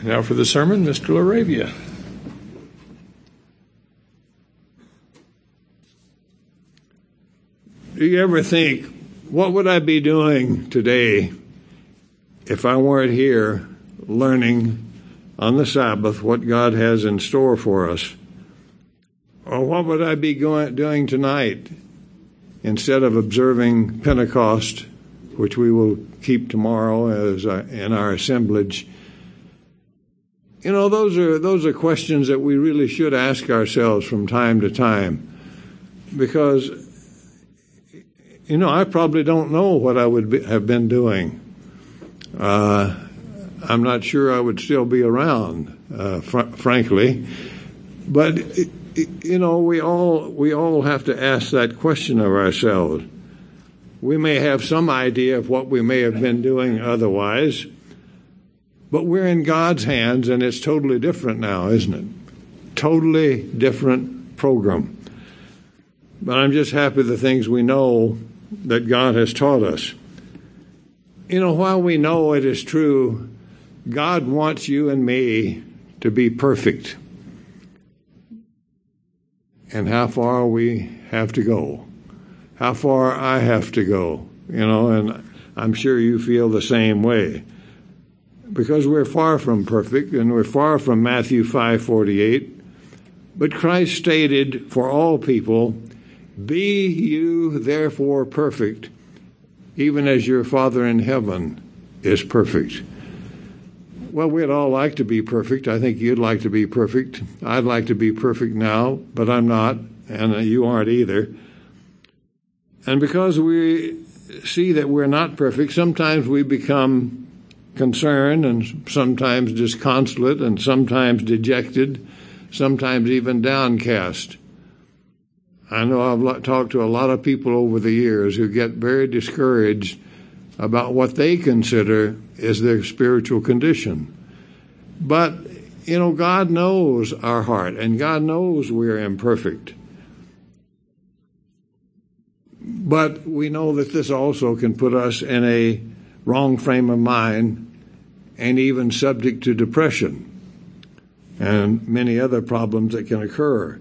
Now for the sermon, Mr. LaRavia. Do you ever think, what would I be doing today if I weren't here learning on the Sabbath what God has in store for us? Or what would I be doing tonight instead of observing Pentecost, which we will keep tomorrow as in our assemblage? You know, those are questions that we really should ask ourselves from time to time, because, you know, I probably don't know what I would have been doing. I'm not sure I would still be around, frankly. But, you know, we all have to ask that question of ourselves. We may have some idea of what we may have been doing otherwise, but we're in God's hands, and it's totally different now, isn't it? Totally different program. But I'm just happy the things we know that God has taught us. You know, while we know it is true, God wants you and me to be perfect. And how far we have to go. How far I have to go. You know, and I'm sure you feel the same way. Because we're far from perfect, and we're far from Matthew 5:48. But Christ stated for all people, "Be you therefore perfect, even as your Father in heaven is perfect." Well, we'd all like to be perfect. I think you'd like to be perfect. I'd like to be perfect now, but I'm not, and you aren't either. And because we see that we're not perfect, sometimes we become concerned, and sometimes disconsolate, and sometimes dejected, sometimes even downcast. I know I've talked to a lot of people over the years who get very discouraged about what they consider is their spiritual condition. But, you know, God knows our heart, and God knows we're imperfect. But we know that this also can put us in a wrong frame of mind and even subject to depression and many other problems that can occur.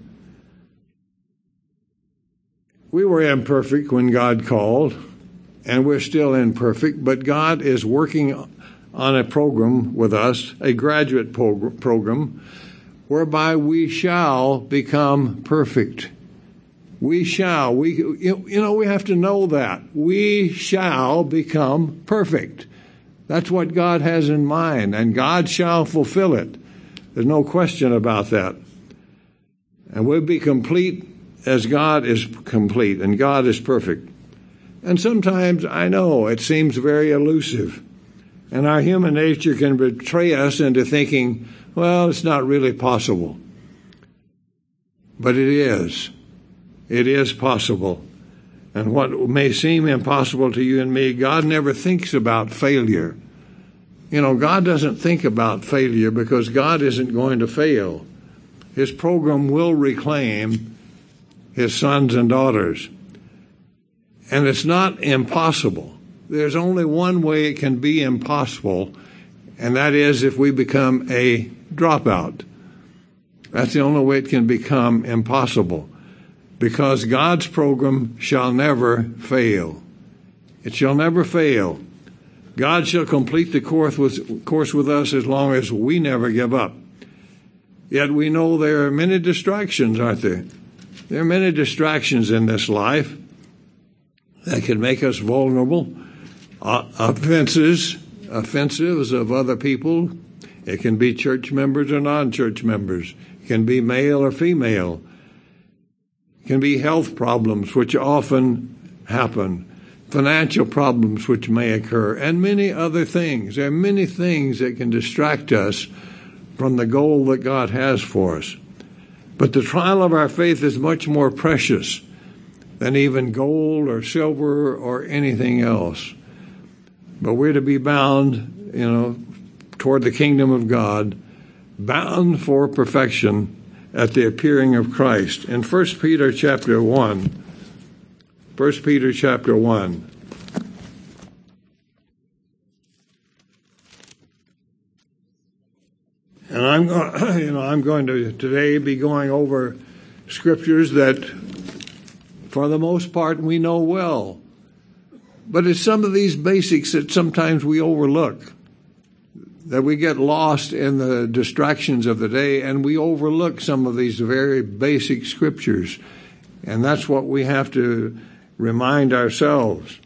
We were imperfect when God called, and we're still imperfect, but God is working on a program with us, a graduate program, whereby we shall become perfect. We shall. We have to know that. We shall become perfect. That's what God has in mind, and God shall fulfill it. There's no question about that. And we'll be complete as God is complete, and God is perfect. And sometimes, I know, it seems very elusive, and our human nature can betray us into thinking, well, it's not really possible. But it is. It is possible. And what may seem impossible to you and me, God never thinks about failure. You know, God doesn't think about failure because God isn't going to fail. His program will reclaim His sons and daughters. And it's not impossible. There's only one way it can be impossible, and that is if we become a dropout. That's the only way it can become impossible. Because God's program shall never fail. It shall never fail. God shall complete the course with us as long as we never give up. Yet we know there are many distractions, aren't there? There are many distractions in this life that can make us vulnerable. Offenses of other people. It can be church members or non-church members. It can be male or female. Can be health problems, which often happen, financial problems which may occur, and many other things. There are many things that can distract us from the goal that God has for us. But the trial of our faith is much more precious than even gold or silver or anything else. But we're to be bound, toward the kingdom of God, bound for perfection at the appearing of Christ. In 1 Peter chapter 1, And I'm going to today be going over scriptures that, for the most part, we know well. But it's some of these basics that sometimes we overlook, that we get lost in the distractions of the day, and we overlook some of these very basic scriptures. And that's what we have to remind ourselves.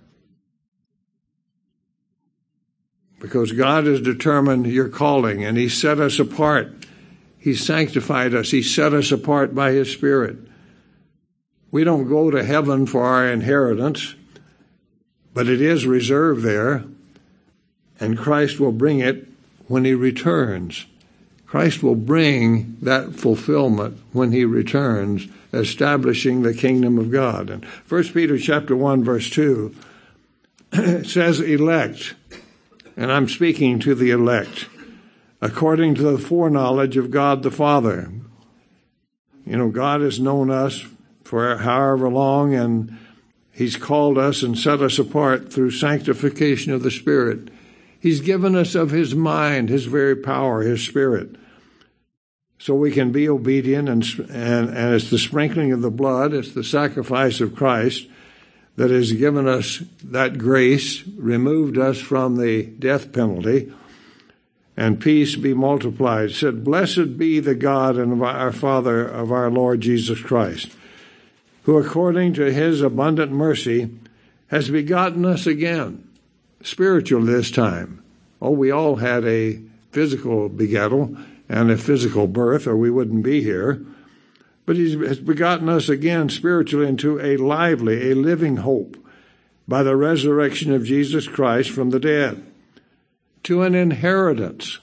Because God has determined your calling, and He set us apart. He sanctified us. He set us apart by His Spirit. We don't go to heaven for our inheritance, but it is reserved there, and Christ will bring it when He returns. Christ will bring that fulfillment when He returns, establishing the kingdom of God. And 1 Peter chapter 1, verse 2, it says elect, and I'm speaking to the elect, according to the foreknowledge of God the Father. You know, God has known us for however long, and He's called us and set us apart through sanctification of the Spirit. He's given us of His mind, His very power, His Spirit, so we can be obedient, and it's the sprinkling of the blood, it's the sacrifice of Christ that has given us that grace, removed us from the death penalty, and peace be multiplied. It said, blessed be the God and our Father of our Lord Jesus Christ, who according to His abundant mercy has begotten us again, spiritual this time. Oh, we all had a physical begettal and a physical birth, or we wouldn't be here. But He has begotten us again spiritually into a lively, a living hope by the resurrection of Jesus Christ from the dead, to an inheritance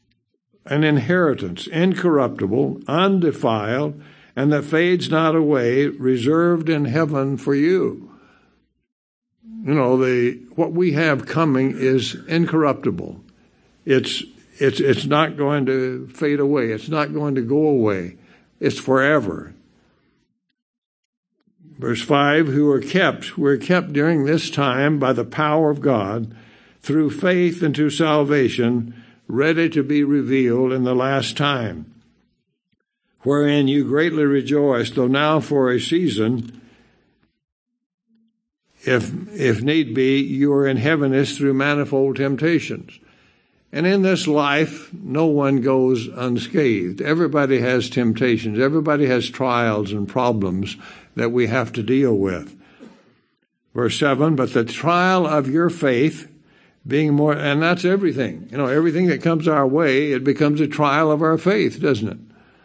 incorruptible, undefiled, and that fades not away, reserved in heaven for you. You know, what we have coming is incorruptible. It's not going to fade away. It's not going to go away. It's forever. Verse 5, we're kept during this time by the power of God through faith unto salvation, ready to be revealed in the last time, wherein you greatly rejoice, though now for a season, if need be, you are in heaviness through manifold temptations. And in this life, no one goes unscathed. Everybody has temptations. Everybody has trials and problems that we have to deal with. Verse 7, but the trial of your faith being more, and that's everything. You know, everything that comes our way, it becomes a trial of our faith, doesn't it?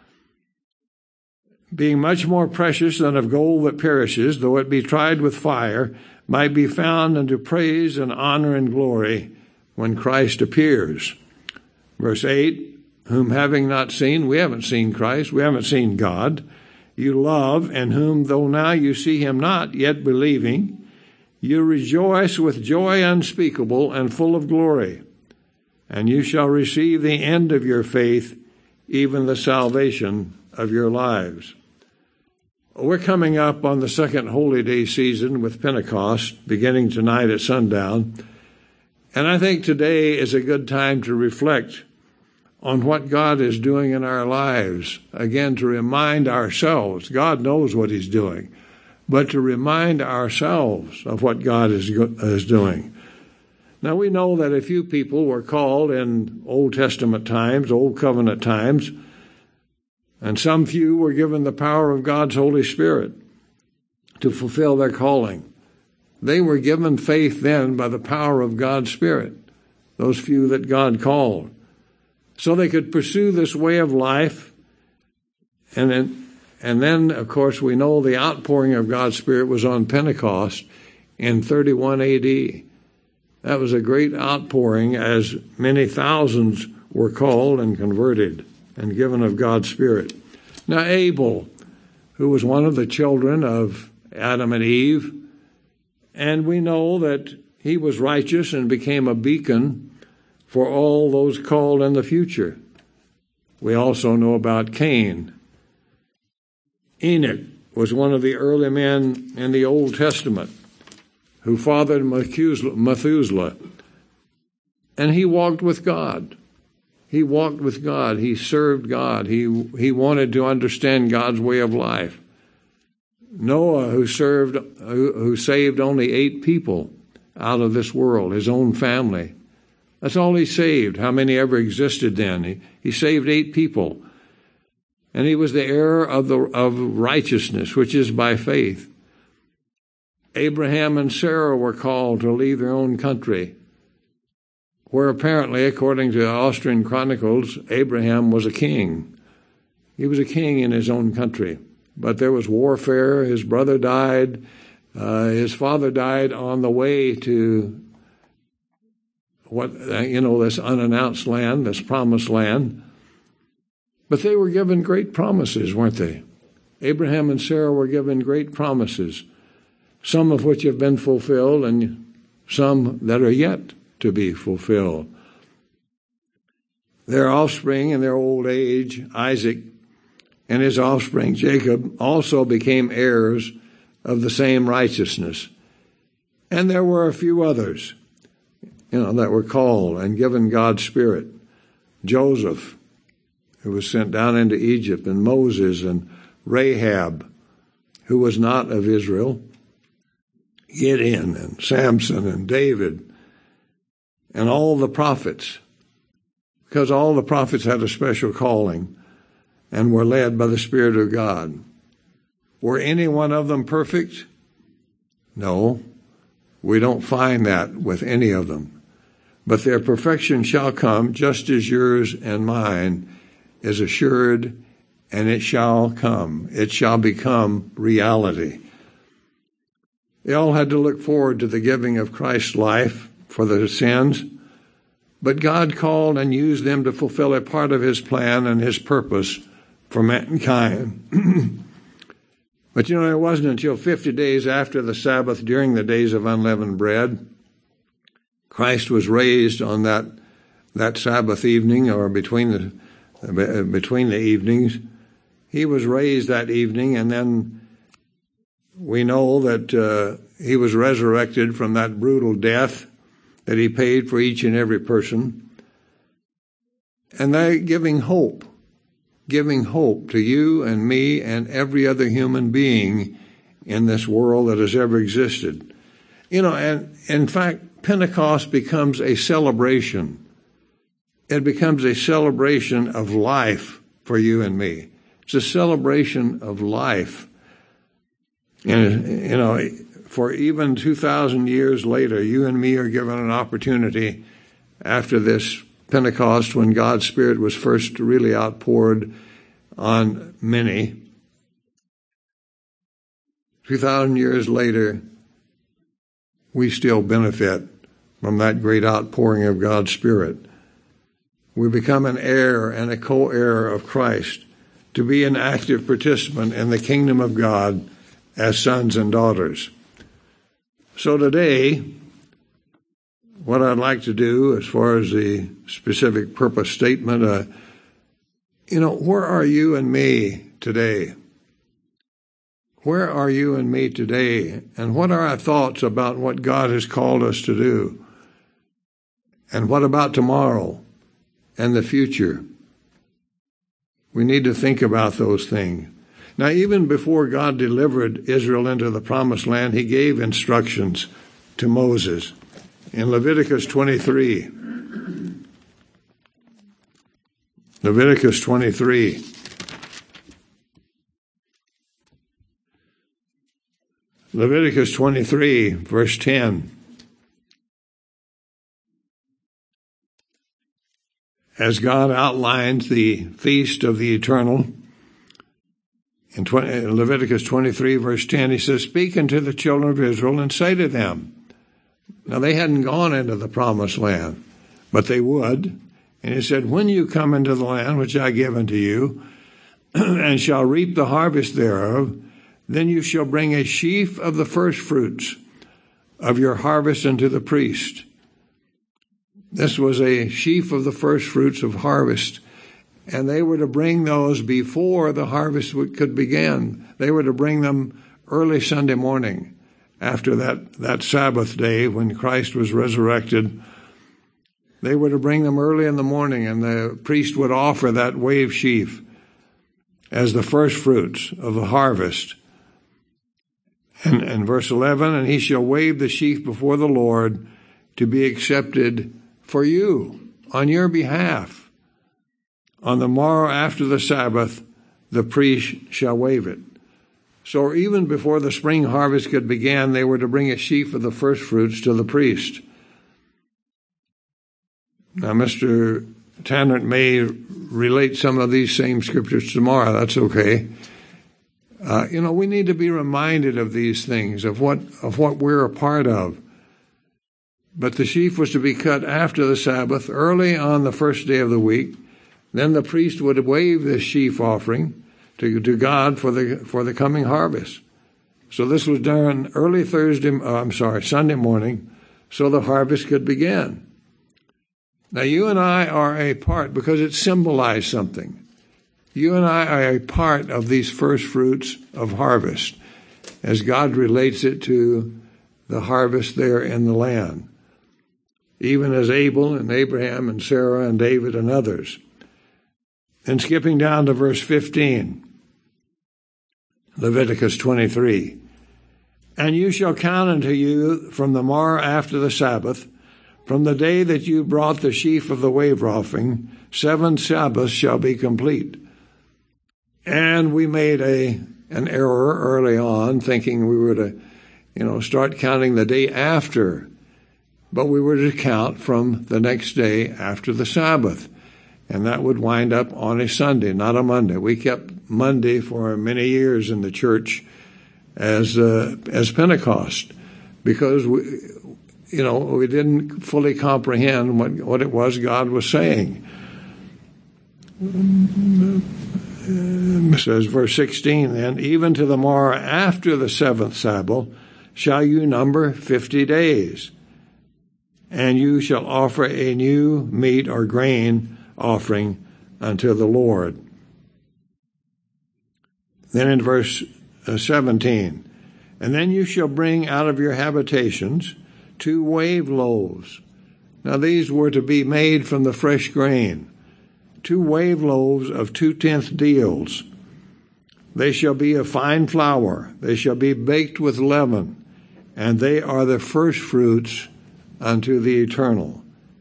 Being much more precious than of gold that perishes, though it be tried with fire, might be found unto praise and honor and glory when Christ appears. Verse 8, whom having not seen, we haven't seen Christ, we haven't seen God, you love, and whom though now you see Him not, yet believing, you rejoice with joy unspeakable and full of glory, and you shall receive the end of your faith, even the salvation of your lives. We're coming up on the second Holy Day season with Pentecost, beginning tonight at sundown. And I think today is a good time to reflect on what God is doing in our lives. Again, to remind ourselves, God knows what He's doing, but to remind ourselves of what God is doing. Now, we know that a few people were called in Old Testament times, Old Covenant times, and some few were given the power of God's Holy Spirit to fulfill their calling. They were given faith then by the power of God's Spirit, those few that God called, so they could pursue this way of life. And then, of course, we know the outpouring of God's Spirit was on Pentecost in 31 A.D. That was a great outpouring, as many thousands were called and converted and given of God's Spirit. Now, Abel, who was one of the children of Adam and Eve, and we know that he was righteous and became a beacon for all those called in the future. We also know about Cain. Enoch was one of the early men in the Old Testament who fathered Methuselah, and he walked with God. He walked with God. He served God. He wanted to understand God's way of life. Noah, who saved only 8 people out of this world, his own family. That's all he saved. How many ever existed then? He saved 8 people. And he was the heir of righteousness, which is by faith. Abraham and Sarah were called to leave their own country, where apparently, according to Austrian chronicles, Abraham was a king. He was a king in his own country. But there was warfare. His brother died. His father died on the way to this unannounced land, this promised land. But they were given great promises, weren't they? Abraham and Sarah were given great promises, some of which have been fulfilled and some that are yet to be fulfilled. Their offspring in their old age, Isaac, and his offspring, Jacob, also became heirs of the same righteousness. And there were a few others, that were called and given God's Spirit. Joseph, who was sent down into Egypt, and Moses, and Rahab, who was not of Israel, Gideon, and Samson, and David, and all the prophets, because all the prophets had a special calling and were led by the Spirit of God. Were any one of them perfect? No, we don't find that with any of them. But their perfection shall come, just as yours and mine is assured, and it shall come. It shall become reality. They all had to look forward to the giving of Christ's life for their sins, but God called and used them to fulfill a part of his plan and his purpose for mankind. But it wasn't until 50 days after the Sabbath, during the days of unleavened bread, Christ was raised on that Sabbath evening, or between the evenings. He was raised that evening, and then we know that he was resurrected from that brutal death that he paid for each and every person. And they're giving hope to you and me and every other human being in this world that has ever existed. And in fact, Pentecost becomes a celebration. It becomes a celebration of life for you and me. It's a celebration of life. And, for even 2,000 years later, you and me are given an opportunity after this Pentecost, when God's Spirit was first really outpoured on many. 2,000 years later, we still benefit from that great outpouring of God's Spirit. We become an heir and a co-heir of Christ, to be an active participant in the kingdom of God as sons and daughters. So today, what I'd like to do, as far as the specific purpose statement, where are you and me today? Where are you and me today? And what are our thoughts about what God has called us to do? And what about tomorrow and the future? We need to think about those things. Now, even before God delivered Israel into the promised land, he gave instructions to Moses in Leviticus 23. Leviticus 23. Leviticus 23, verse 10. As God outlines the feast of the eternal, in Leviticus 23, verse 10, he says, "Speak unto the children of Israel and say to them." Now, they hadn't gone into the promised land, but they would. And he said, "When you come into the land which I give unto you, and shall reap the harvest thereof, then you shall bring a sheaf of the first fruits of your harvest unto the priest." This was a sheaf of the first fruits of harvest. And they were to bring those before the harvest could begin. They were to bring them early Sunday morning, after that Sabbath day when Christ was resurrected. They were to bring them early in the morning, and the priest would offer that wave sheaf as the first fruits of the harvest. And verse 11, and he shall wave the sheaf before the Lord to be accepted for you, on your behalf. On the morrow after the Sabbath, the priest shall wave it. So even before the spring harvest could begin, they were to bring a sheaf of the first fruits to the priest. Now, Mr. Tanner may relate some of these same scriptures tomorrow. That's okay. We need to be reminded of these things, of what we're a part of. But the sheaf was to be cut after the Sabbath, early on the first day of the week. Then the priest would wave this sheaf offering to God for the coming harvest. So this was done early Sunday morning, so the harvest could begin. Now you and I are a part, because it symbolized something. You and I are a part of these first fruits of harvest, as God relates it to the harvest there in the land, even as Abel and Abraham and Sarah and David and others. And skipping down to verse 15, Leviticus 23, and you shall count unto you from the morrow after the Sabbath, from the day that you brought the sheaf of the wave offering, 7 Sabbaths shall be complete. And we made an error early on, thinking we were to, start counting the day after. But we were to count from the next day after the Sabbath. And that would wind up on a Sunday, not a Monday. We kept Monday for many years in the church as Pentecost, because we didn't fully comprehend what it was God was saying. It says, verse 16, then, even to the morrow after the 7th Sabbath shall you number 50 days, and you shall offer a new meat or grain offering unto the Lord. Then in verse 17, and then you shall bring out of your habitations 2 wave loaves. Now these were to be made from the fresh grain. 2 wave loaves of 2/10 deals. They shall be of fine flour. They shall be baked with leaven, and they are the first fruits unto the eternal.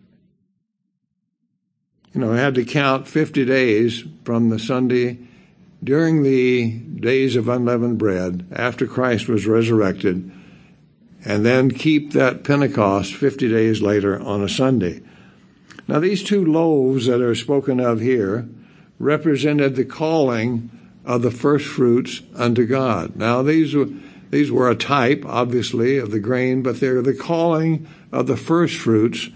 I had to count 50 days from the Sunday during the days of unleavened bread after Christ was resurrected, and then keep that Pentecost 50 days later on a Sunday. Now, these 2 loaves that are spoken of here represented the calling of the first fruits unto God. Now, these were a type, obviously, of the grain, but they're the calling of the first fruits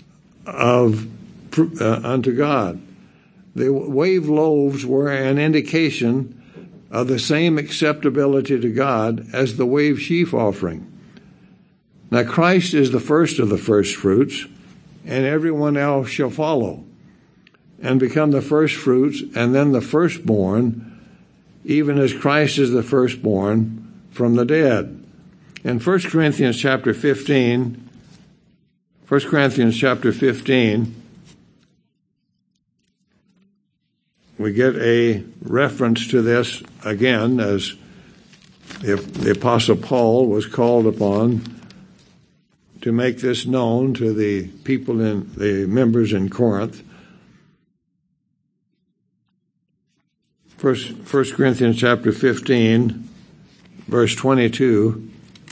unto God. The wave loaves were an indication of the same acceptability to God as the wave sheaf offering. Now, Christ is the first of the first fruits, and everyone else shall follow and become the first fruits and then the firstborn, even as Christ is the firstborn from the dead. In 1 Corinthians chapter 15, we get a reference to this again, as if the Apostle Paul was called upon to make this known to the people the members in Corinth. 1 Corinthians chapter 15, verse 22.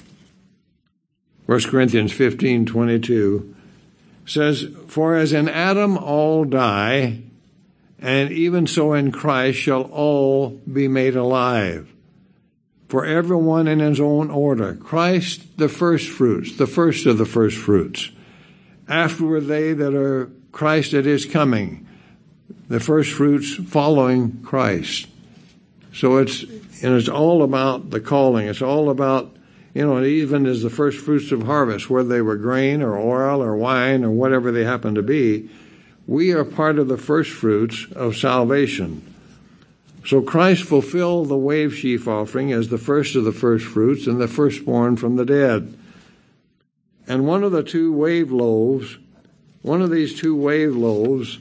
1 Corinthians 15:22 says, for as in Adam all die, and even so in Christ shall all be made alive. For everyone in his own order. Christ the first fruits, the first of the first fruits. Afterward they that are Christ at his coming, the first fruits following Christ. So it's all about the calling. It's all about, even as the first fruits of harvest, whether they were grain or oil or wine or whatever they happen to be, we are part of the first fruits of salvation. So Christ fulfilled the wave sheaf offering as the first of the first fruits and the firstborn from the dead. And one of the 2 wave loaves One of these two wave loaves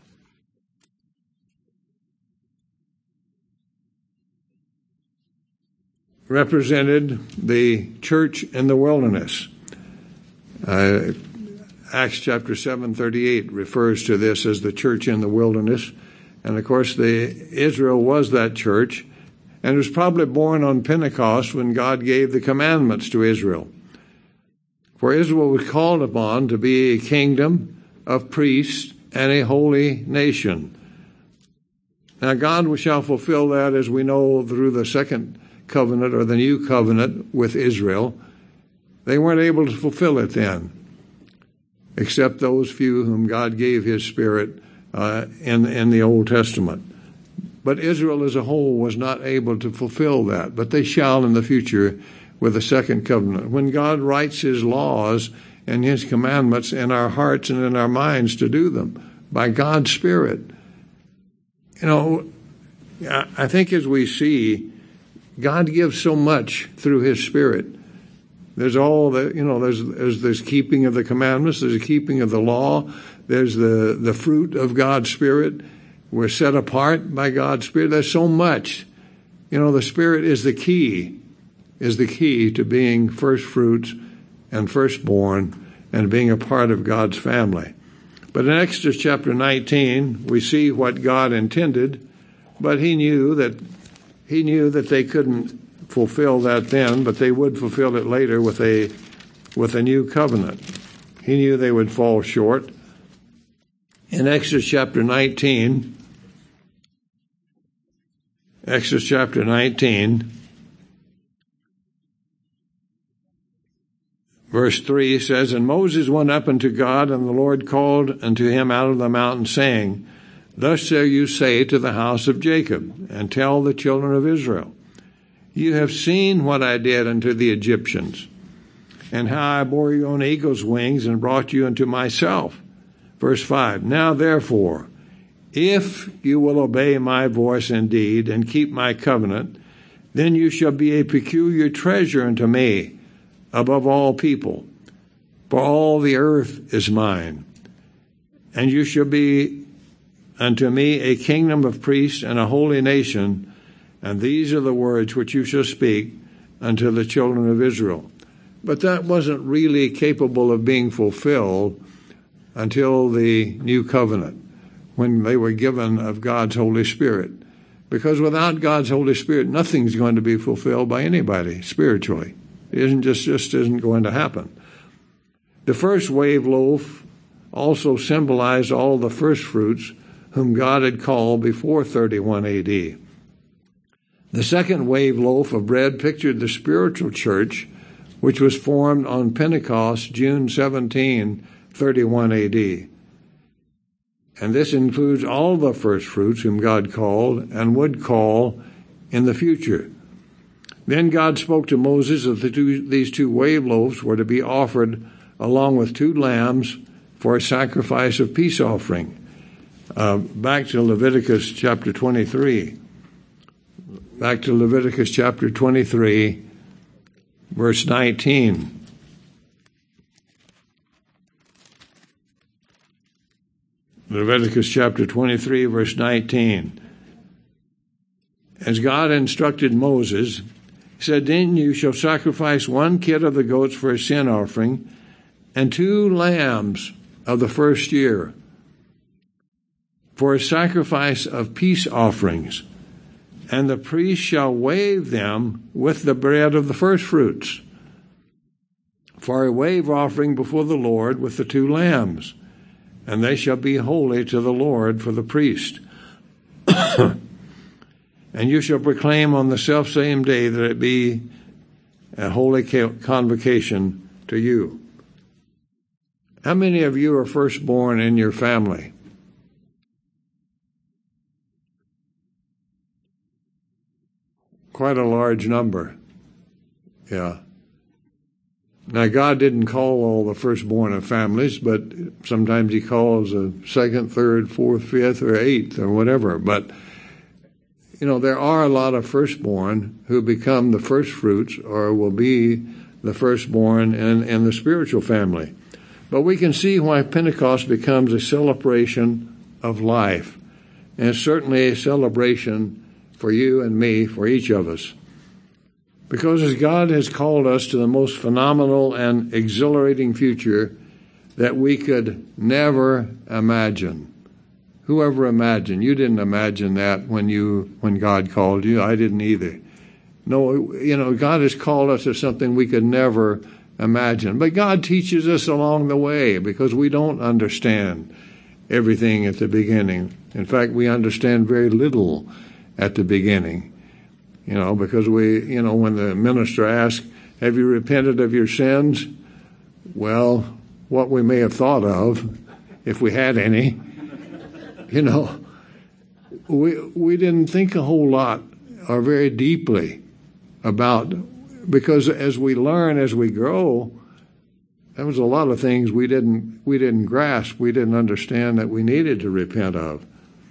represented the church in the wilderness. Acts chapter 7:38 refers to this as the church in the wilderness. And of course, Israel was that church, and it was probably born on Pentecost when God gave the commandments to Israel. For Israel was called upon to be a kingdom of priests and a holy nation. Now God shall fulfill that, as we know, through the second covenant or the new covenant with Israel. They weren't able to fulfill it then, except those few whom God gave his Spirit in the Old Testament. But Israel as a whole was not able to fulfill that, but they shall in the future with the second covenant. When God writes his laws and his commandments in our hearts and in our minds to do them by God's Spirit. I think as we see, God gives so much through his Spirit. There's all the, there's keeping of the commandments, there's the keeping of the law, there's the fruit of God's Spirit. We're set apart by God's Spirit. There's so much. The Spirit is the key to being first fruits and firstborn and being a part of God's family. But in Exodus chapter 19, we see what God intended, but he knew that they couldn't fulfill that then, but they would fulfill it later with a new covenant. He knew they would fall short. In Exodus chapter 19, verse 3 says, And Moses went up unto God, and the Lord called unto him out of the mountain, saying, Thus shall you say to the house of Jacob, and tell the children of Israel, You have seen what I did unto the Egyptians, and how I bore you on eagle's wings, and brought you unto myself. Verse 5, Now therefore, if you will obey my voice indeed, and keep my covenant, then you shall be a peculiar treasure unto me above all people, for all the earth is mine. And you shall be unto me a kingdom of priests and a holy nation, and these are the words which you shall speak unto the children of Israel. But that wasn't really capable of being fulfilled until the new covenant, when they were given of God's Holy Spirit. Because without God's Holy Spirit, nothing's going to be fulfilled by anybody spiritually. It just isn't going to happen. The first wave loaf also symbolized all the first fruits whom God had called before 31 A.D. The second wave loaf of bread pictured the spiritual church, which was formed on Pentecost, June 17, 31 A.D. And this includes all the first fruits whom God called and would call in the future. Then God spoke to Moses that these two wave loaves were to be offered along with 2 lambs for a sacrifice of peace offering. Back to Leviticus chapter 23. Back to Leviticus chapter 23, verse 19. Leviticus chapter 23, verse 19. As God instructed Moses, he said, Then you shall sacrifice 1 kid of the goats for a sin offering, and 2 lambs of the first year for a sacrifice of peace offerings. And the priest shall wave them with the bread of the first fruits for a wave offering before the Lord with the 2 lambs. And they shall be holy to the Lord for the priest. And you shall proclaim on the selfsame day that it be a holy convocation to you. How many of you are firstborn in your family? Quite a large number. Yeah. Now, God didn't call all the firstborn of families, but sometimes he calls a 2nd, 3rd, 4th, 5th, or 8th, or whatever. But, there are a lot of firstborn who become the first fruits or will be the firstborn in the spiritual family. But we can see why Pentecost becomes a celebration of life. And it's certainly a celebration for you and me, for each of us. Because as God has called us to the most phenomenal and exhilarating future that we could never imagine. Whoever imagined? You didn't imagine that when God called you. I didn't either. No, God has called us to something we could never imagine. But God teaches us along the way because we don't understand everything at the beginning. In fact, we understand very little at the beginning. Because when the minister asks, have you repented of your sins? Well, what we may have thought of, if we had any, we didn't think a whole lot or very deeply about, because as we learn, as we grow, there was a lot of things we didn't grasp, we didn't understand that we needed to repent of.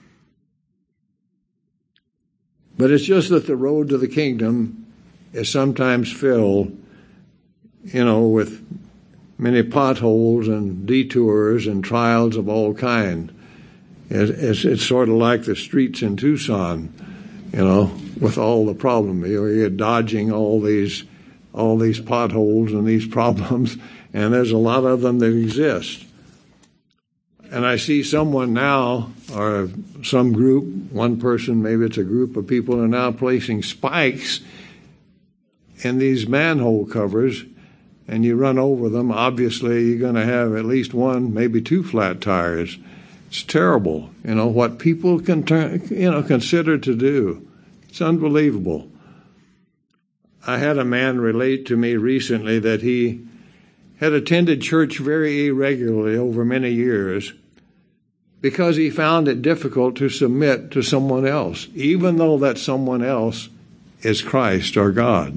But it's just that the road to the kingdom is sometimes filled, with many potholes and detours and trials of all kinds. It's sort of like the streets in Tucson, with all the problems. You're dodging all these potholes and these problems, and there's a lot of them that exist. And I see someone now, or some group, one person, maybe it's a group of people, are now placing spikes in these manhole covers, and you run over them. Obviously, you're going to have at least one, maybe two flat tires. It's terrible, what people can consider to do. It's unbelievable. I had a man relate to me recently that he had attended church very irregularly over many years because he found it difficult to submit to someone else, even though that someone else is Christ or God.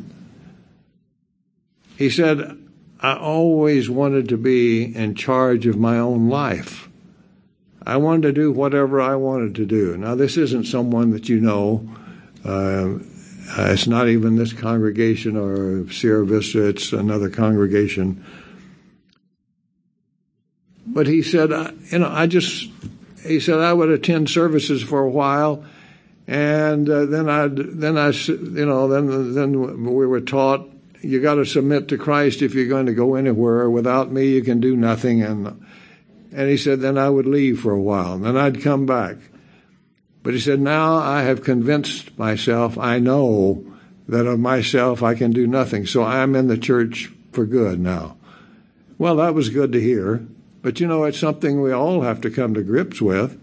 He said, I always wanted to be in charge of my own life. I wanted to do whatever I wanted to do. Now, this isn't someone that you know. It's not even this congregation or Sierra Vista. It's another congregation. But he said, he said I would attend services for a while, and then we were taught you got to submit to Christ if you're going to go anywhere. Without me, you can do nothing. And he said then I would leave for a while, and then I'd come back. But he said now I have convinced myself. I know that of myself I can do nothing, so I'm in the church for good now. Well, that was good to hear. But it's something we all have to come to grips with.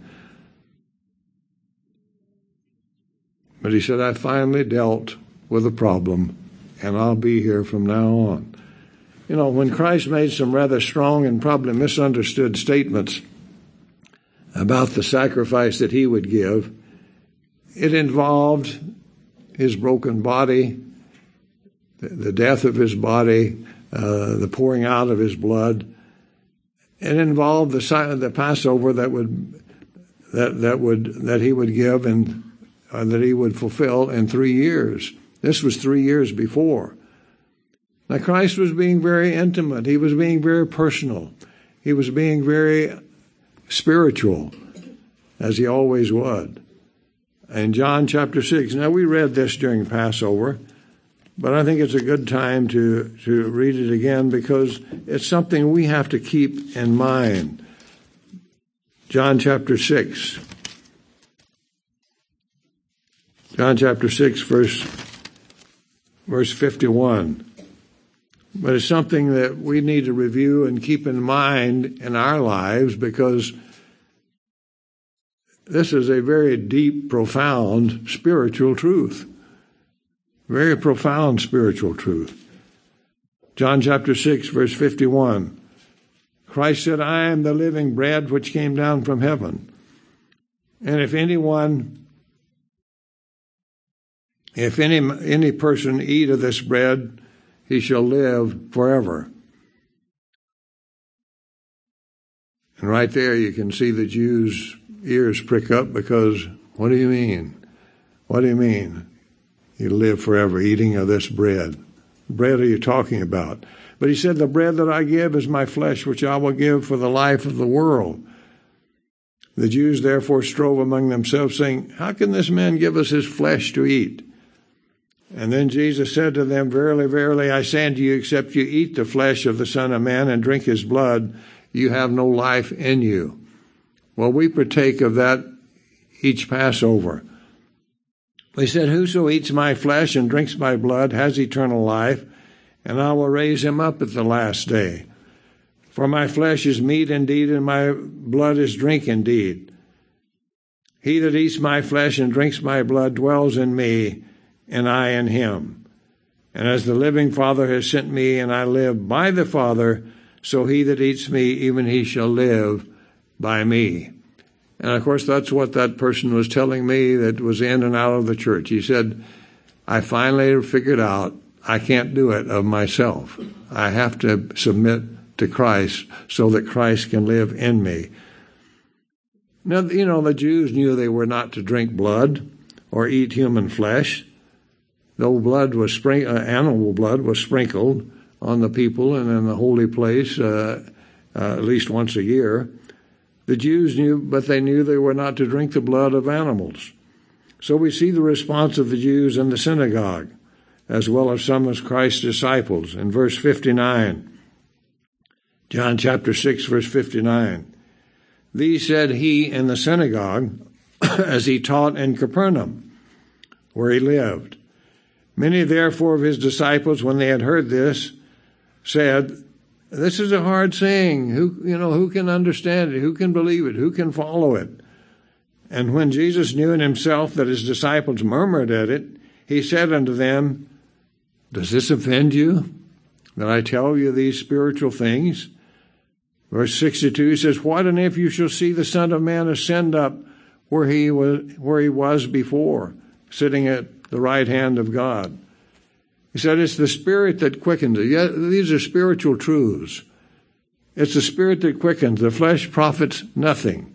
But he said, I finally dealt with the problem, and I'll be here from now on. When Christ made some rather strong and probably misunderstood statements about the sacrifice that he would give, it involved his broken body, the death of his body, the pouring out of his blood. It involved the Passover that he would give and that he would fulfill in 3 years. This was 3 years before. Now Christ was being very intimate. He was being very personal. He was being very spiritual, as he always would. In John chapter 6, now we read this during Passover, but I think it's a good time to read it again because it's something we have to keep in mind. John chapter 6. John chapter 6, verse 51. But it's something that we need to review and keep in mind in our lives because this is a very deep, profound spiritual truth. Very profound spiritual truth. John chapter 6, verse 51. Christ said, I am the living bread which came down from heaven. And if any person eat of this bread, he shall live forever. And right there you can see the Jews' ears prick up because, what do you mean? What do you mean? You live forever eating of this bread. Bread are you talking about? But he said, the bread that I give is my flesh, which I will give for the life of the world. The Jews therefore strove among themselves, saying, how can this man give us his flesh to eat? And then Jesus said to them, verily, verily, I say unto you, except you eat the flesh of the Son of Man and drink his blood, you have no life in you. Well, we partake of that each Passover. He said, whoso eats my flesh and drinks my blood has eternal life, and I will raise him up at the last day. For my flesh is meat indeed, and my blood is drink indeed. He that eats my flesh and drinks my blood dwells in me, and I in him. And as the living Father has sent me, and I live by the Father, so he that eats me, even he shall live by me. And of course, that's what that person was telling me that was in and out of the church. He said, I finally figured out I can't do it of myself. I have to submit to Christ so that Christ can live in me. Now, the Jews knew they were not to drink blood or eat human flesh. Though animal blood was sprinkled on the people and in the holy place at least once a year. The Jews knew, but they knew they were not to drink the blood of animals. So we see the response of the Jews in the synagogue, as well as some of Christ's disciples. In verse 59, John chapter 6, verse 59, these said he in the synagogue as he taught in Capernaum, where he lived. Many therefore of his disciples, when they had heard this, said, this is a hard saying. Who can understand it? Who can believe it? Who can follow it? And when Jesus knew in himself that his disciples murmured at it, he said unto them, does this offend you, that I tell you these spiritual things? Verse 62 says, what and if you shall see the Son of Man ascend up where he was before, sitting at the right hand of God? He said, it's the Spirit that quickens. These are spiritual truths. It's the Spirit that quickens. The flesh profits nothing.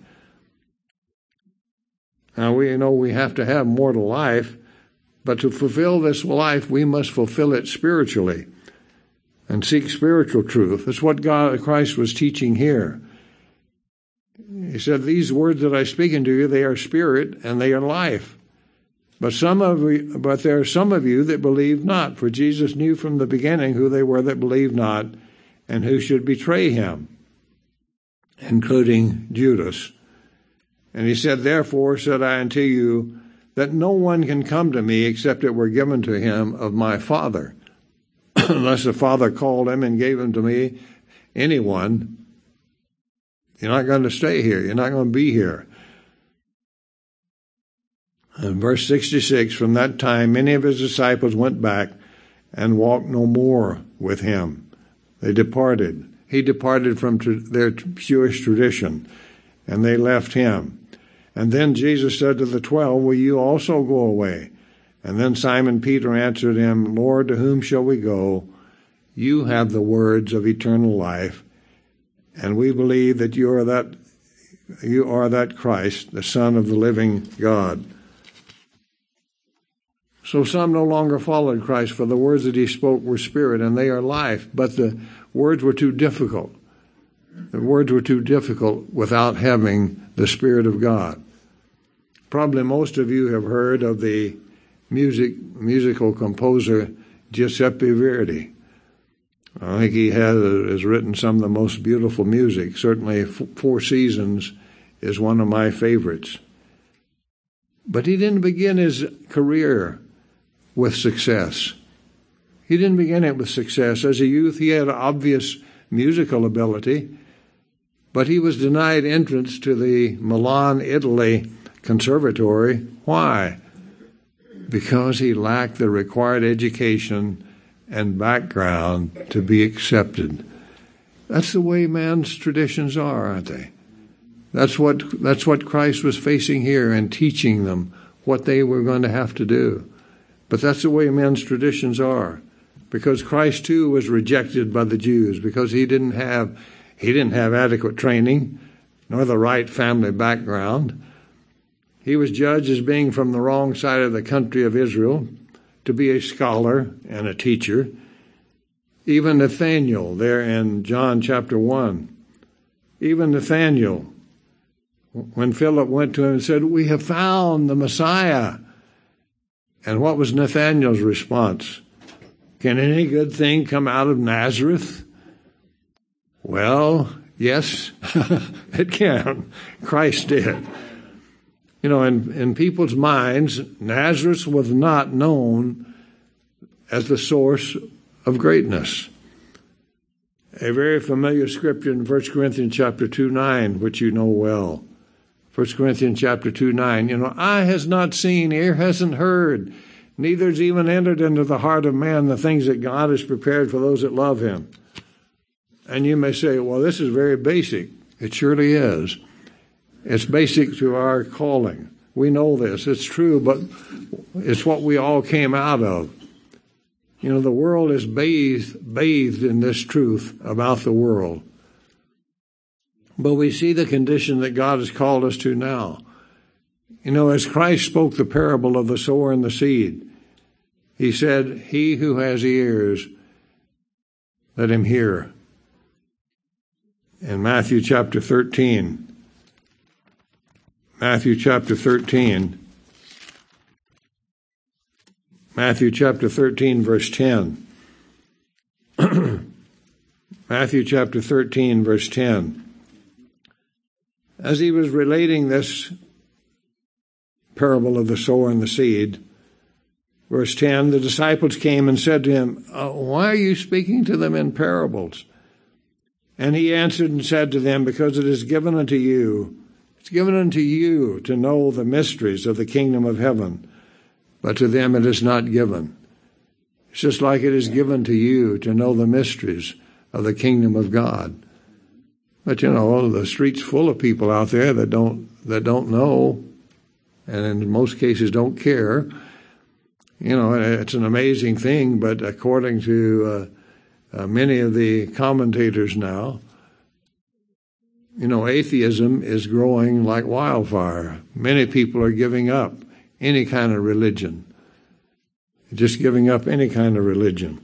Now, we know we have to have mortal life, but to fulfill this life, we must fulfill it spiritually and seek spiritual truth. That's what Christ was teaching here. He said, these words that I speak unto you, they are spirit and they are life. But there are some of you that believe not, for Jesus knew from the beginning who they were that believed not, and who should betray him, including Judas. And he said, therefore said I unto you, that no one can come to me except it were given to him of my Father. Unless the Father called him and gave him to me, anyone, you're not going to stay here. You're not going to be here. In verse 66, from that time many of his disciples went back and walked no more with him. They departed. He departed from their Jewish tradition, and they left him. And then Jesus said to the 12, will you also go away? And then Simon Peter answered him, Lord, to whom shall we go? You have the words of eternal life, and we believe that you are that Christ, the Son of the living God. So some no longer followed Christ, for the words that he spoke were spirit, and they are life. But the words were too difficult. The words were too difficult without having the Spirit of God. Probably most of you have heard of the musical composer Giuseppe Verdi. I think he has written some of the most beautiful music. Certainly Four Seasons is one of my favorites. But he didn't begin his career with success. He didn't begin it with success. As a youth, he had obvious musical ability, but he was denied entrance to the Milan, Italy conservatory. Why? Because he lacked the required education and background to be accepted. That's the way man's traditions are, aren't they? That's what Christ was facing here and teaching them what they were going to have to do. But that's the way men's traditions are. Because Christ too was rejected by the Jews because he didn't have adequate training nor the right family background. He was judged as being from the wrong side of the country of Israel, to be a scholar and a teacher. Even Nathanael, there in John chapter 1, even Nathanael, when Philip went to him and said, "We have found the Messiah." And what was Nathanael's response? "Can any good thing come out of Nazareth?" Well, yes, it can. Christ did. You know, in people's minds, Nazareth was not known as the source of greatness. A very familiar scripture in 1 Corinthians chapter 2:9, which you know well. 1 Corinthians chapter 2:9, you know, "Eye has not seen, ear hasn't heard, neither has even entered into the heart of man the things that God has prepared for those that love him." And you may say, well, this is very basic. It surely is. It's basic to our calling. We know this. It's true, but it's what we all came out of. You know, the world is bathed in this truth about the world. But we see the condition that God has called us to now. You know, as Christ spoke the parable of the sower and the seed, he said, "He who has ears, let him hear." In Matthew chapter 13, Matthew chapter 13, verse 10. Matthew chapter 13, verse 10. As he was relating this parable of the sower and the seed, verse 10, the disciples came and said to him, "Why are you speaking to them in parables?" And he answered and said to them, "Because it is given unto you, it's given unto you to know the mysteries of the kingdom of heaven, but to them it is not given." It's just like it is given to you to know the mysteries of the kingdom of God. But you know, the street's full of people out there that don't know, and in most cases don't care. You know, it's an amazing thing, but according to many of the commentators now, you know, atheism is growing like wildfire. Many people are giving up any kind of religion. Just giving up any kind of religion.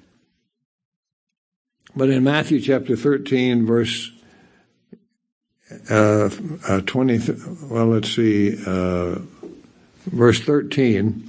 But in Matthew chapter 13, verse 20, well, let's see, verse 13,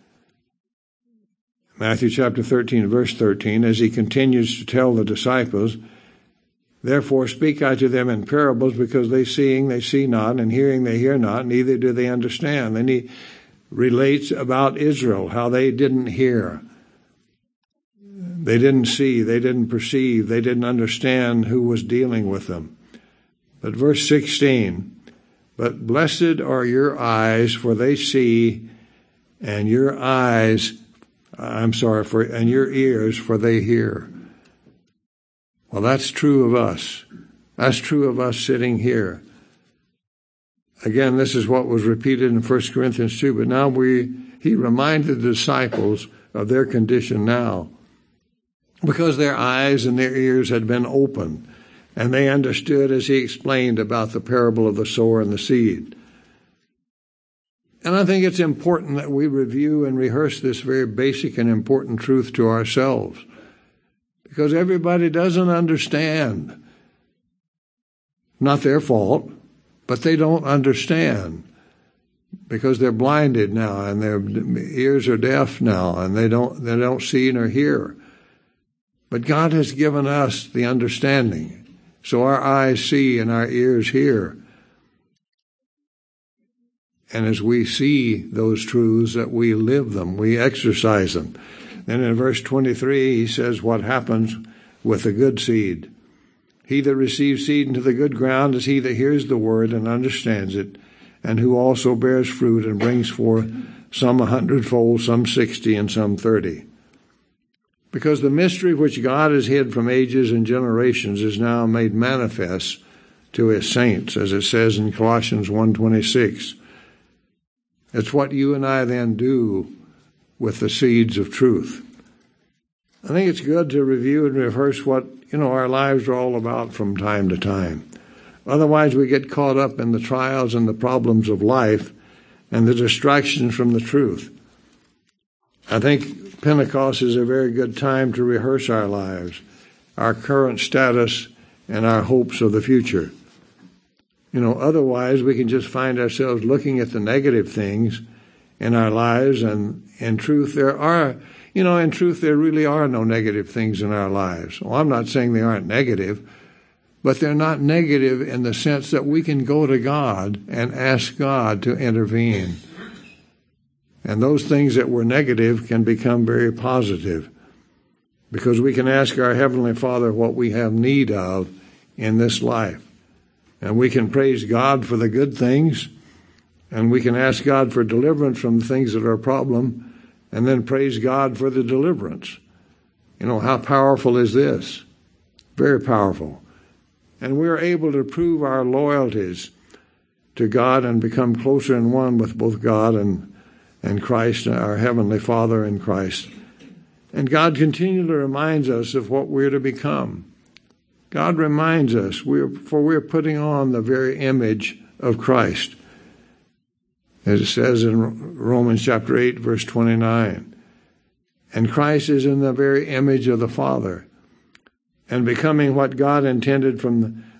Matthew chapter 13, verse 13, as he continues to tell the disciples, "Therefore speak I to them in parables, because they seeing they see not, and hearing they hear not, neither do they understand." And he relates about Israel, how they didn't hear. They didn't see, they didn't perceive, they didn't understand who was dealing with them. But verse 16, "But blessed are your eyes, for they see, and your and your ears, for they hear." Well, that's true of us. That's true of us sitting here. Again, this is what was repeated in 1 Corinthians 2, but now he reminded the disciples of their condition now, because their eyes and their ears had been opened, and they understood as he explained about the parable of the sower and the seed. And I think it's important that we review and rehearse this very basic and important truth to ourselves, because everybody doesn't understand. Not their fault, but they don't understand because they're blinded now, and their ears are deaf now, and they don't see nor hear. But God has given us the understanding, so our eyes see and our ears hear. And as we see those truths, that we live them, we exercise them. Then in verse 23, he says what happens with the good seed. "He that receives seed into the good ground is he that hears the word and understands it, and who also bears fruit and brings forth some 100-fold, some 60, and some 30. Because the mystery which God has hid from ages and generations is now made manifest to his saints," as it says in Colossians 1:26. It's what you and I then do with the seeds of truth. I think it's good to review and rehearse what, our lives are all about from time to time. Otherwise, we get caught up in the trials and the problems of life and the distractions from the truth. I think Pentecost is a very good time to rehearse our lives, our current status, and our hopes of the future. Otherwise we can just find ourselves looking at the negative things in our lives, and in truth there really are no negative things in our lives. Well, I'm not saying they aren't negative, but they're not negative in the sense that we can go to God and ask God to intervene. And those things that were negative can become very positive, because we can ask our Heavenly Father what we have need of in this life. And we can praise God for the good things, and we can ask God for deliverance from the things that are a problem, and then praise God for the deliverance. How powerful is this? Very powerful. And we are able to prove our loyalties to God and become closer in one with both God and Christ, our Heavenly Father in Christ. And God continually reminds us of what we're to become. God reminds us, for we're putting on the very image of Christ. As it says in Romans chapter 8, verse 29. And Christ is in the very image of the Father. And we're becoming what God intended from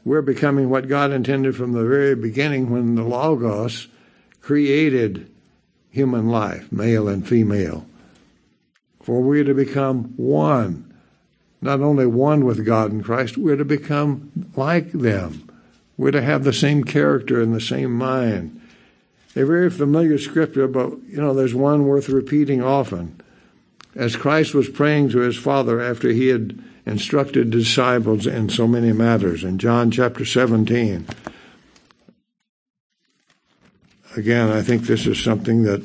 the very beginning, when the Logos created human life, male and female. For we're to become one. Not only one with God in Christ, we're to become like them. We're to have the same character and the same mind. A very familiar scripture, but there's one worth repeating often. As Christ was praying to his Father after he had instructed disciples in so many matters, in John chapter 17. Again, I think this is something that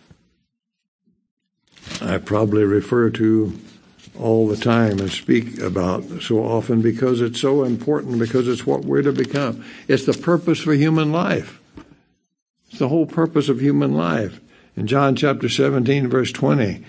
I probably refer to all the time and speak about so often, because it's so important, because it's what we're to become. It's the purpose for human life. It's the whole purpose of human life. In John chapter 17, verse 20,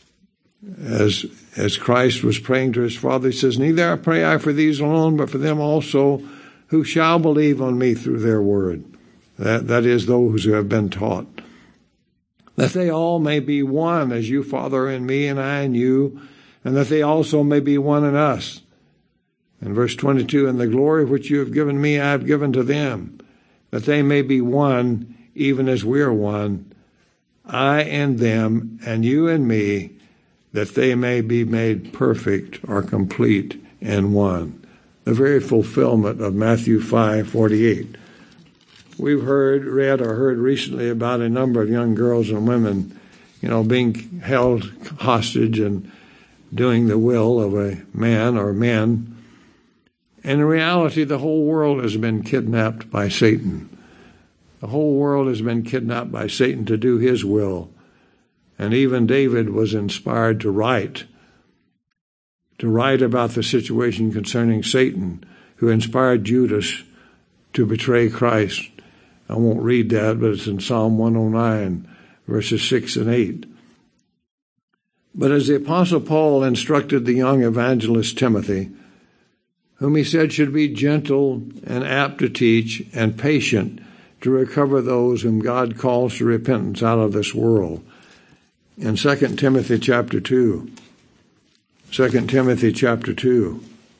as Christ was praying to his Father, he says, "Neither pray I for these alone, but for them also who shall believe on me through their word." That is, those who have been taught. "That they all may be one, as you, Father, in me, and I in you, and that they also may be one in us." In verse 22, "And the glory which you have given me I have given to them, that they may be one, even as we are one, I and them, and you and me, that they may be made perfect," or complete, in one. The very fulfillment of Matthew 5:48. We've read recently about a number of young girls and women, being held hostage and doing the will of a man or men. And in reality, the whole world has been kidnapped by Satan. The whole world has been kidnapped by Satan to do his will. And even David was inspired to write about the situation concerning Satan, who inspired Judas to betray Christ. I won't read that, but it's in Psalm 109, verses 6 and 8. But as the Apostle Paul instructed the young evangelist Timothy, whom he said should be gentle and apt to teach and patient to recover those whom God calls to repentance out of this world, in 2 Timothy chapter 2. 2 Timothy chapter 2.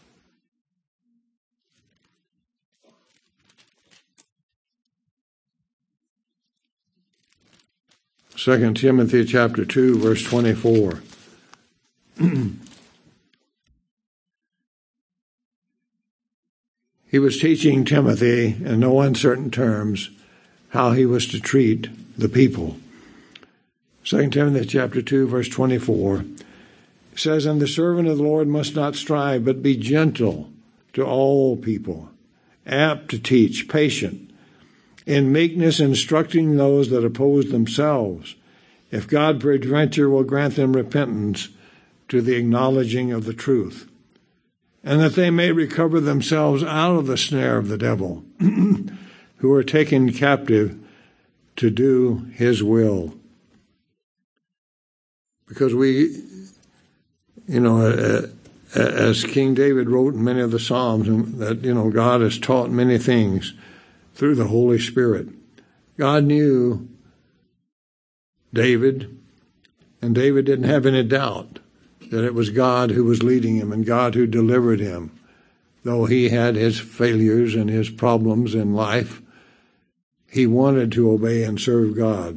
Second Timothy chapter 2, verse 24. He was teaching Timothy in no uncertain terms how he was to treat the people. 2 Timothy chapter 2, verse 24 says, "And the servant of the Lord must not strive, but be gentle to all people, apt to teach, patient, in meekness instructing those that oppose themselves, if God peradventure will grant them repentance to the acknowledging of the truth, and that they may recover themselves out of the snare of the devil, who are taken captive to do his will." Because as King David wrote in many of the Psalms, that, God has taught many things through the Holy Spirit. God knew David, And David didn't have any doubt that it was God who was leading him and God who delivered him. Though he had his failures and his problems in life, he wanted to obey and serve God.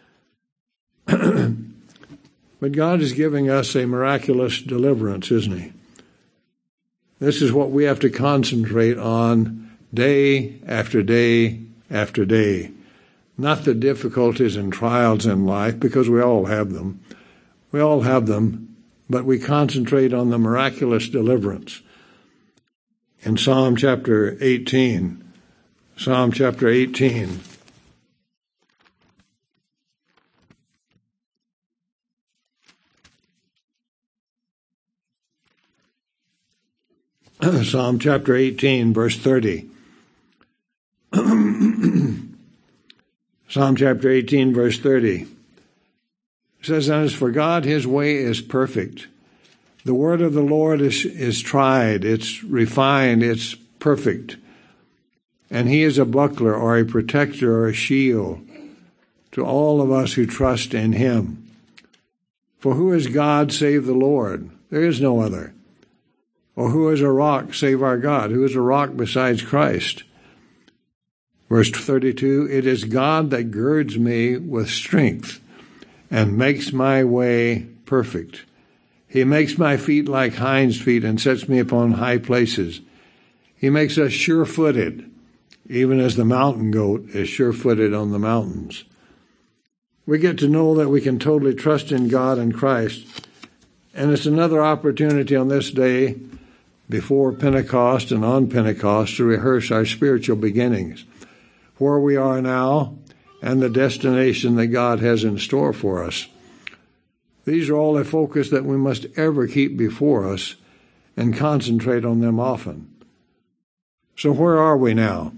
But God is giving us a miraculous deliverance, isn't he? This is what we have to concentrate on day after day after day. Not the difficulties and trials in life, because we all have them. We all have them, but we concentrate on the miraculous deliverance. In Psalm chapter 18, Psalm chapter 18, Psalm chapter 18, verse 30. Psalm chapter 18, verse 30. It says, "As for God, his way is perfect. The word of the Lord is tried, it's refined, it's perfect. And he is a buckler or a protector or a shield to all of us who trust in him. For who is God save the Lord? There is no other. Or who is a rock save our God? Who is a rock besides Christ?" Verse 32, "It is God that girds me with strength and makes my way perfect. He makes my feet like hinds' feet and sets me upon high places. He makes us sure-footed, even as the mountain goat is sure-footed on the mountains." We get to know that we can totally trust in God and Christ. And it's another opportunity on this day before Pentecost and on Pentecost to rehearse our spiritual beginnings, where we are now, and the destination that God has in store for us. These are all a focus that we must ever keep before us and concentrate on them often. So where are we now?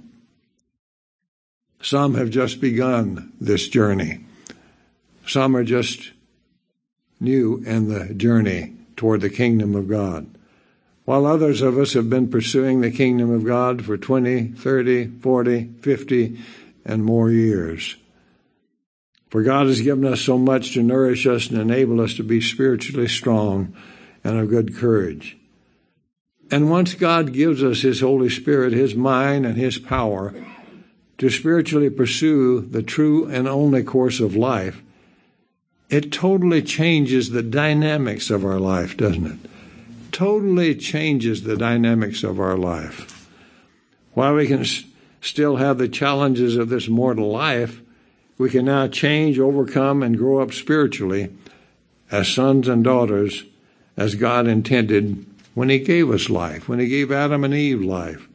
Some have just begun this journey. Some are just new in the journey toward the kingdom of God, while others of us have been pursuing the kingdom of God for 20, 30, 40, 50, and more years. For God has given us so much to nourish us and enable us to be spiritually strong and of good courage. And once God gives us his Holy Spirit, his mind, and his power to spiritually pursue the true and only course of life, it totally changes the dynamics of our life, doesn't it? Totally changes the dynamics of our life. While we can still have the challenges of this mortal life, we can now change, overcome, and grow up spiritually as sons and daughters as God intended when he gave us life, when he gave Adam and Eve life.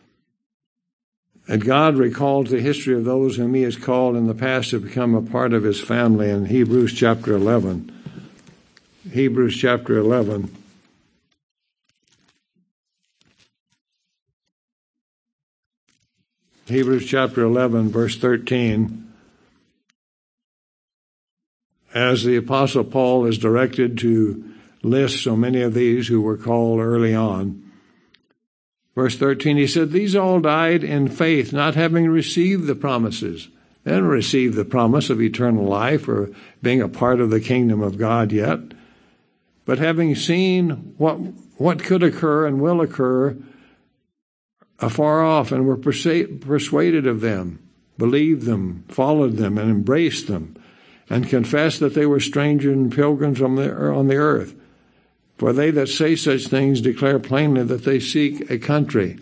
And God recalls the history of those whom he has called in the past to become a part of his family in Hebrews chapter 11. Hebrews chapter 11. Hebrews chapter 11, verse 13. As the Apostle Paul is directed to list so many of these who were called early on. Verse 13, he said, "These all died in faith, not having received the promises." They hadn't received the promise of eternal life or being a part of the kingdom of God yet. But having seen what could occur and will occur afar off, and were persuaded of them, believed them, followed them, and embraced them, and confessed that they were strangers and pilgrims on the earth. For they that say such things declare plainly that they seek a country.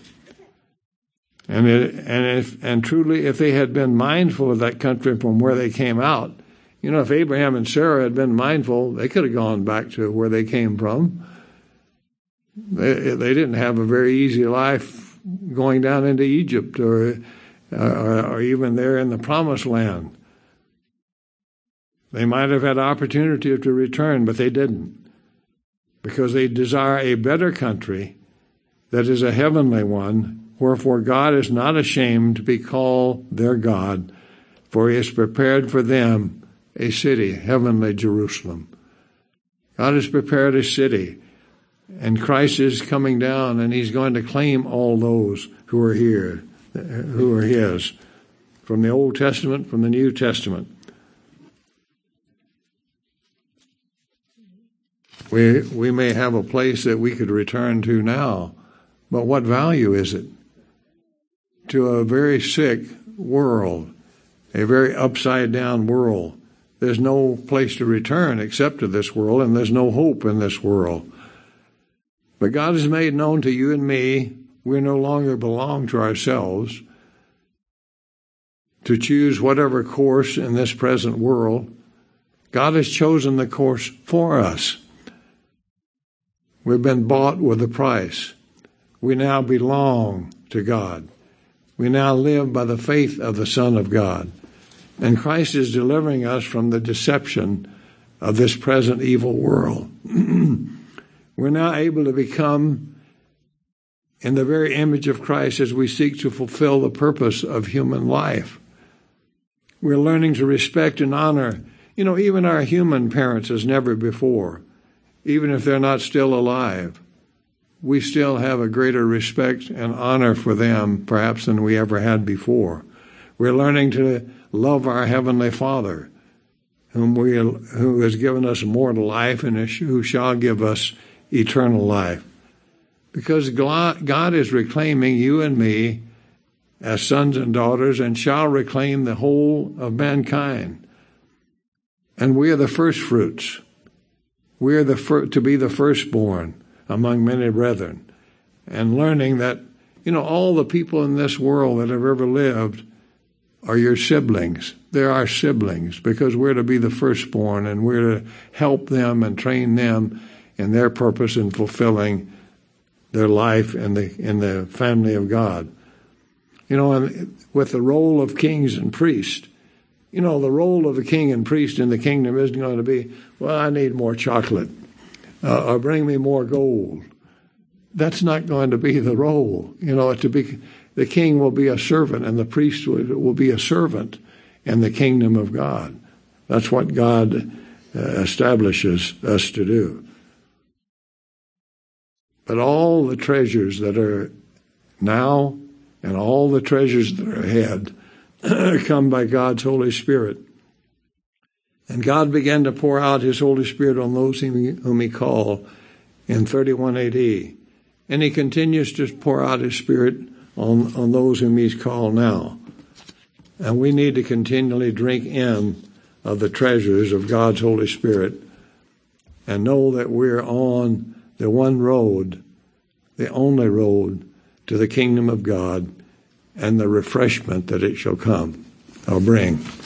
And truly, if they had been mindful of that country from where they came out, if Abraham and Sarah had been mindful, they could have gone back to where they came from. They didn't have a very easy life going down into Egypt or even there in the Promised Land. They might have had opportunity to return, but they didn't, because they desire a better country that is a heavenly one, wherefore God is not ashamed to be called their God, for he has prepared for them a city, heavenly Jerusalem. God has prepared a city, and Christ is coming down, and he's going to claim all those who are here, who are his, from the Old Testament, from the New Testament. We may have a place that we could return to now, but what value is it to a very sick world, a very upside-down world? There's no place to return except to this world, and there's no hope in this world. But God has made known to you and me, we no longer belong to ourselves to choose whatever course in this present world. God has chosen the course for us. We've been bought with a price. We now belong to God. We now live by the faith of the Son of God. And Christ is delivering us from the deception of this present evil world. We're now able to become in the very image of Christ as we seek to fulfill the purpose of human life. We're learning to respect and honor, even our human parents as never before. Even if they're not still alive, we still have a greater respect and honor for them perhaps than we ever had before. We're learning to love our Heavenly Father, who has given us mortal life and who shall give us eternal life. Because God is reclaiming you and me as sons and daughters and shall reclaim the whole of mankind. And we are the first fruits. We are to be the firstborn among many brethren. And learning that, all the people in this world that have ever lived are your siblings. They're our siblings because we're to be the firstborn and we're to help them and train them in their purpose in fulfilling their life in the family of God. And with the role of kings and priests, the role of the king and priest in the kingdom isn't going to be, well, I need more chocolate, or bring me more gold. That's not going to be the role. The king will be a servant and the priest will be a servant in the kingdom of God. That's what God establishes us to do. But all the treasures that are now and all the treasures that are ahead come by God's Holy Spirit. And God began to pour out his Holy Spirit on those whom he called in 31 AD. And he continues to pour out his Spirit on those whom he's called now. And we need to continually drink in of the treasures of God's Holy Spirit and know that we're on the one road, the only road to the kingdom of God and the refreshment that it shall come or bring.